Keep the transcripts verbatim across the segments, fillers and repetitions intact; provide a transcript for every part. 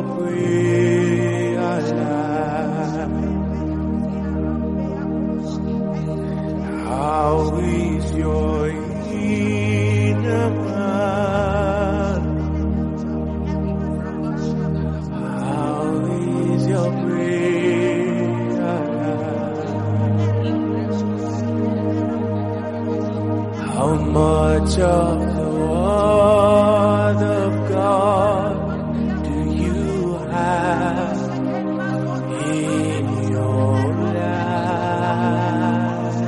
your prayer life? How is your inner man? How is your prayer life? How much of the Word of God do you have in your life?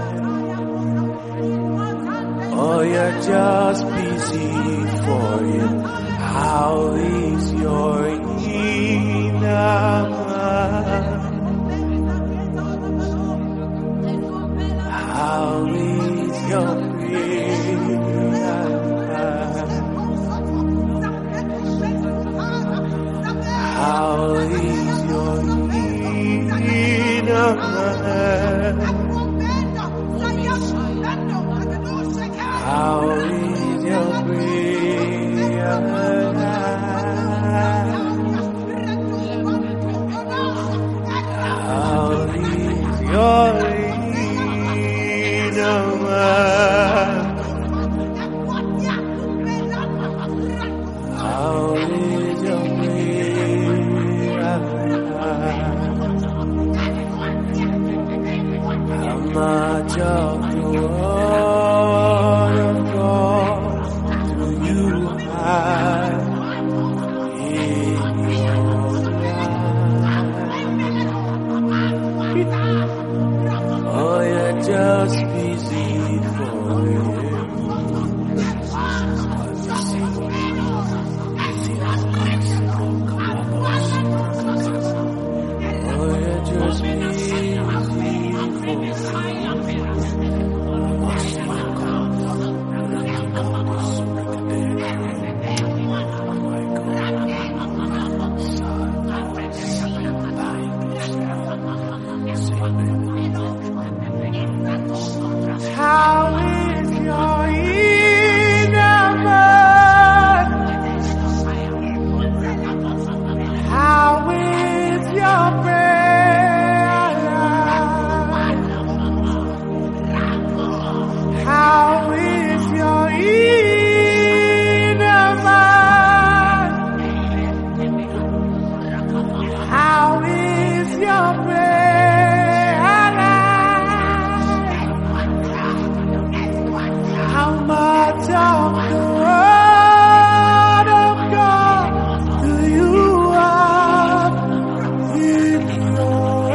Or you're just busy for you? How is your inner man? How is your How is your inner man? How is your prayer life? How is your inner man? How is your How much of the Word of God do you have in your life? Or you're just busy for Him? Or you're just busy How is your inner man? How is your prayer life? How is your inner man? How is your prayer life? How much of the Word of God do you have in your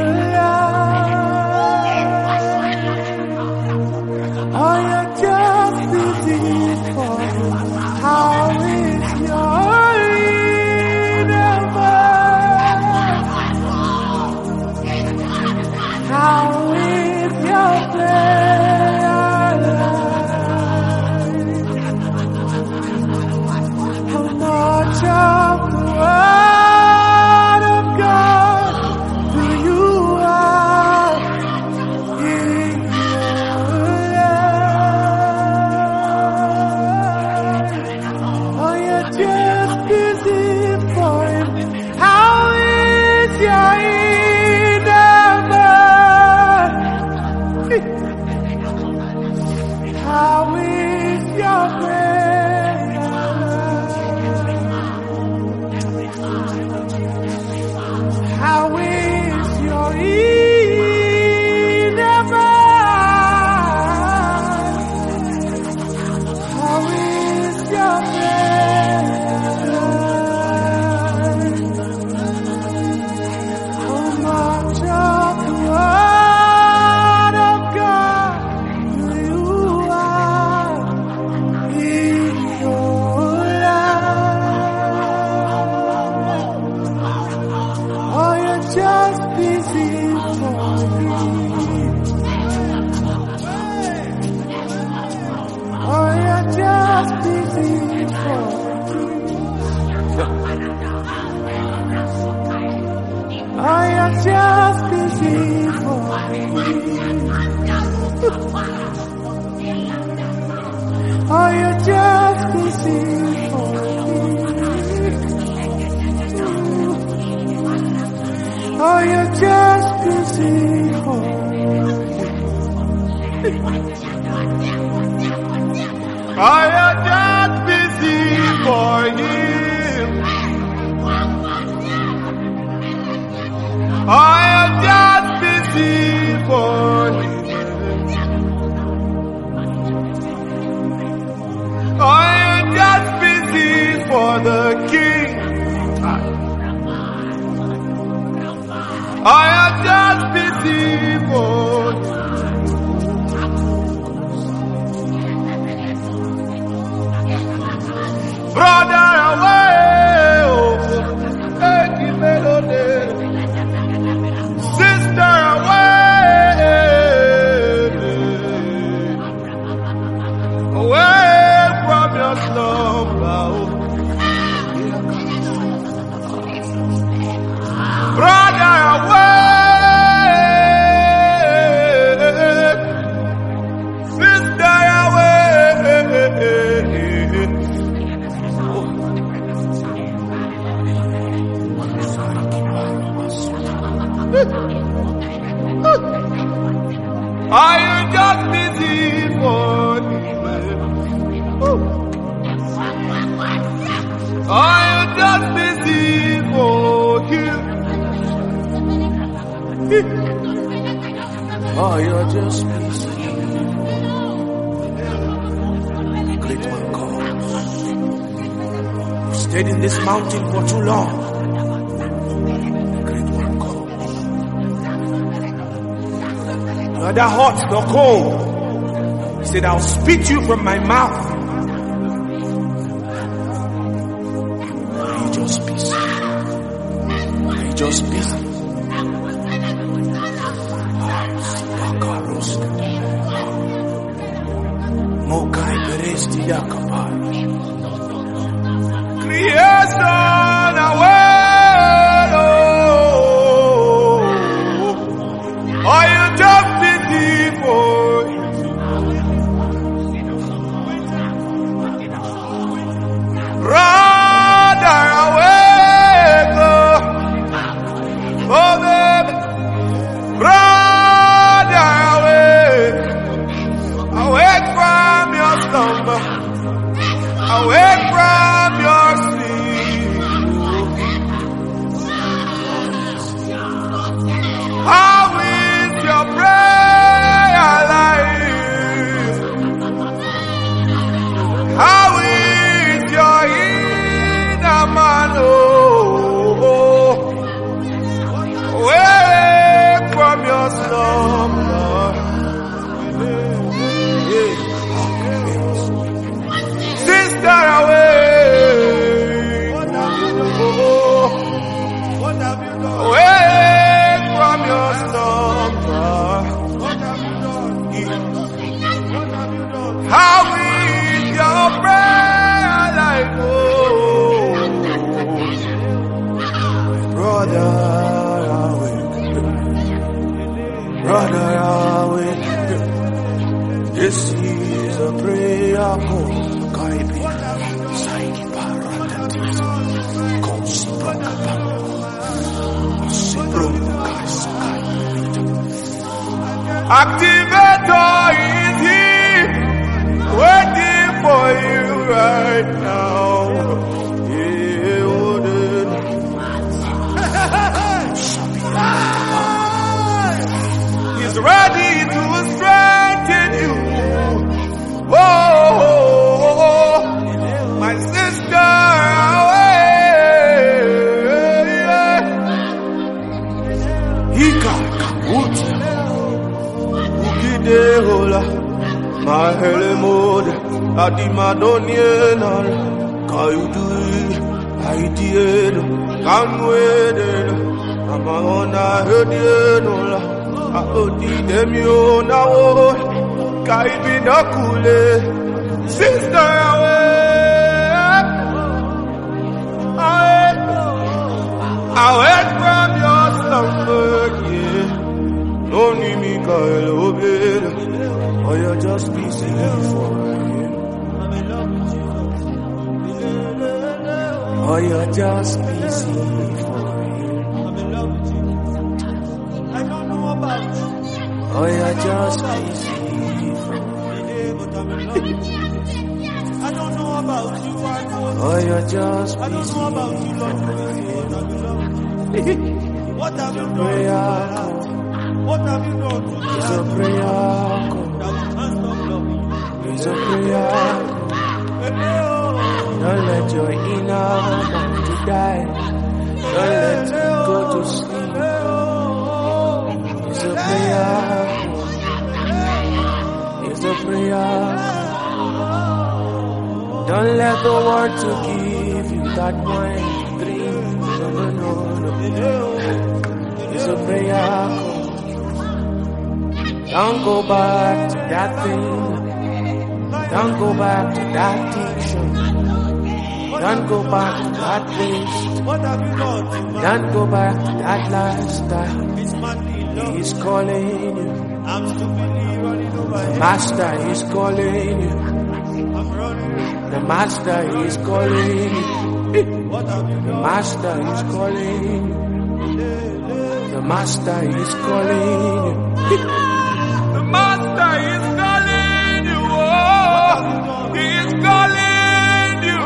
life? Or you're just busy for you? How is your inner man? How is your prayer life? How much of the Word of God do you have in your life? Or you're just busy for Him? How is your inner man? How is your prayer life? How is your inner man? How is your prayer life? How much of the Word of God do you have in your life? Or you're just busy for me? Or you're just busy for me? Or you're just busy for me? Or you're just busy for me? Are you just busy for Are you just busy for him? Are you just busy for him? Are you just busy for the king? Are you just busy for him? Brother away, oh, take it melody. Sister away, away from your slumber. Brother away, sister away. Are you just busy for him? Are you just busy for him? Are you just busy? The great one calls. You've stayed in this mountain for too long. Whether hot or cold, he said, I'll spit you from my mouth. Are you just busy? Are you just busy? Creation away, oh, are you just busy for him? Brother awake, oh baby, brother awake, awake from your slumber, awake from your sleep. How is your prayer life? How is your inner man? Oh, awake from your slumber. Sister away. What have you done? What have you done? Awake from your slumber. What have you done? What have you done? How is your prayer life? Oh, brother awake, brother awake. This is a prayer call. Activator is here, waiting for you right now. Yeah, he's ready to strengthen you. Oh, my sister, away. He can't come with you. Hola, my hele mode, adi madoniena, kaidu, aidieno, kanwedeno, amahona hedienola, aodi demiona o, kaibinakule, sister away, away, away from your slumber, yeah. No need me, Kyle, obey. Or you're just busy for him. Or you're just busy for him. about you. Oh, you're just busy. I don't know about you. I know. Oh, you're just I don't busy. know about you, Lord. What have you done? Prayer. What have you done to me? It's a prayer. That we can't stop loving you. It's a prayer. Don't let your inner man to die. Don't let him go to sleep. It's a prayer. It's a prayer. Don't let the world to give you that wine dream. No, no, no, no. It's a prayer. Don't go back to that thing. Don't go back to that addiction. Don't go back to that place. What have you done? Don't go back to that lifestyle. It's madly love. He's calling you. I'm stupidly running over here. Master is calling you. I'm running. The master is calling you. What have you The done? master is calling you. The master is calling you. The master is calling you. Oh, he is calling you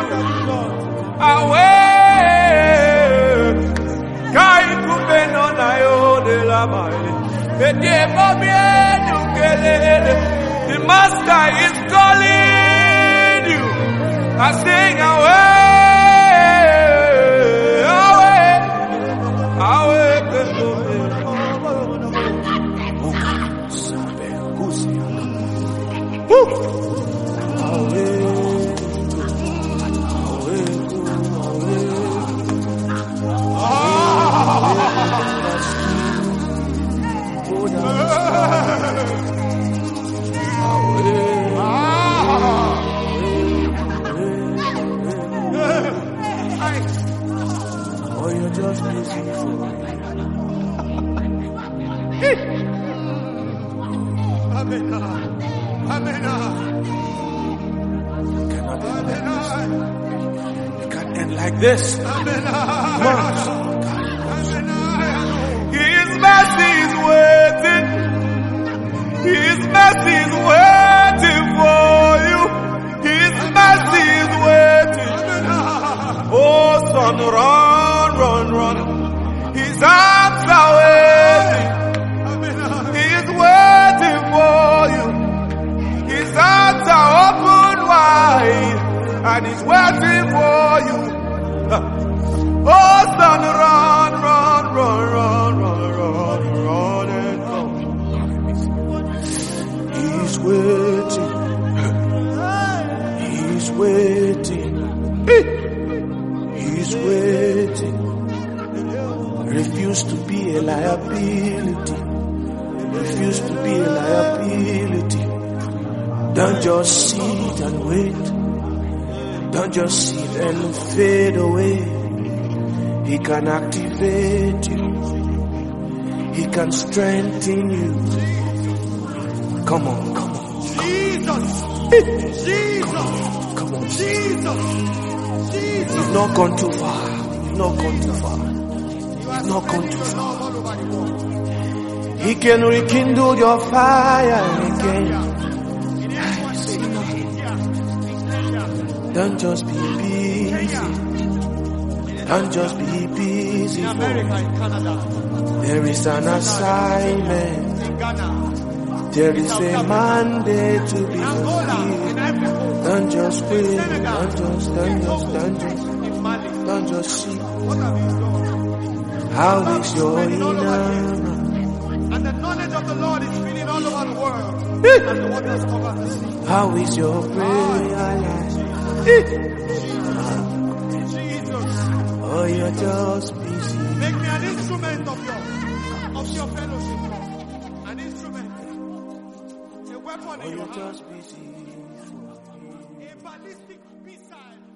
away. Kai kupeno na yo de la mare. Ete mobienu kelele. The master is calling you. I sing away, away, away. Oh, you're just busy for Amen. Amen. It can't end like this. Amen. Come on. His mercy is waiting. His mercy is waiting for you. His mercy is waiting. Oh, son, run, run, run. His arms are waiting. He is waiting for you. His arms are open wide, and he's waiting for you. Oh, son, run, run, run, run, run, run, run, and go. He's waiting. He's waiting. He's waiting. Refuse to be a liability. Refuse to be a liability. Don't just sit and wait. Don't just sit and fade away. He can activate you. He can strengthen you. Come on, come on. Jesus! Jesus! Come on. Jesus! Jesus! You've not gone too far. You've not gone too far. You've not gone too far. He can rekindle your fire again. Don't just be busy. Don't just be busy. There is an assignment. There is a mandate to be fulfilled. Don't just wait. Don't just, don't just, don't just, don't just see. How is your inner man? And the knowledge of the Lord is filling all over the world. And the waters cover the sea. How is your prayer life? Jesus, Oh, you're just busy. make me an instrument of your, of your fellowship. An instrument. A weapon Oh, in your you're hand. just busy. A ballistic missile.